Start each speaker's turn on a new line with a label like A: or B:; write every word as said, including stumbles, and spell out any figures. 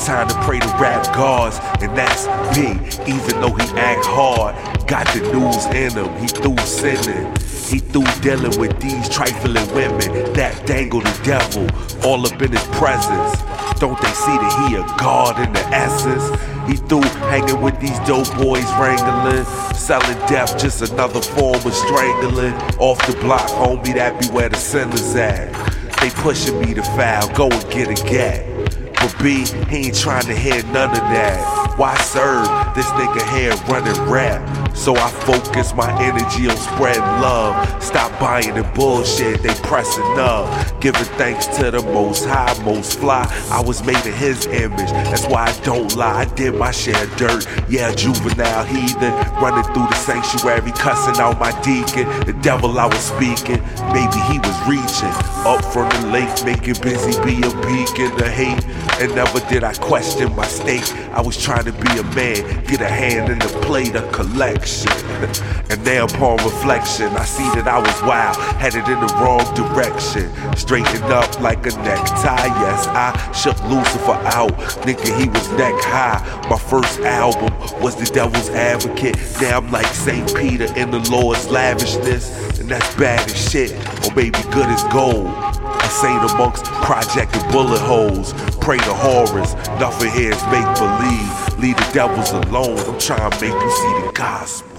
A: time to pray to rap gods, and that's me. Even though he act hard, got the news in him, he through sinning. He through dealing with these trifling women that dangle the devil all up in his presence. Don't they see that he a god in the essence? He through hanging with these dope boys wrangling, selling death, just another form of strangling. Off the block, homie, that be where the sinners at. They pushing me to foul, go and get a gat. But B, he ain't trying to hear none of that. Why serve this nigga here running rap? So I focus my energy on spreading love. Stop buying the bullshit, they pressing up. Giving thanks to the most high, most fly. I was made in his image, that's why I don't lie. I did my share of dirt, yeah, juvenile heathen. Running through the sanctuary, cussing out my deacon. The devil I was speaking, maybe he was reaching. Up from the lake, making busy be a beacon to hate. And never did I question my state. I was trying to be a man, get a hand in the plate of collection. And now upon reflection, I see that I was wild, headed in the wrong direction. Straightened up like a necktie, yes, I shook Lucifer out, nigga, he was neck high. My first album was The Devil's Advocate. Now I'm like Saint Peter in the Lord's lavishness. And that's bad as shit, or maybe good as gold. A saint amongst project and bullet holes. Pray to horrors, nothing here is make believe. Leave the devils alone, I'm trying to make you see the gospel.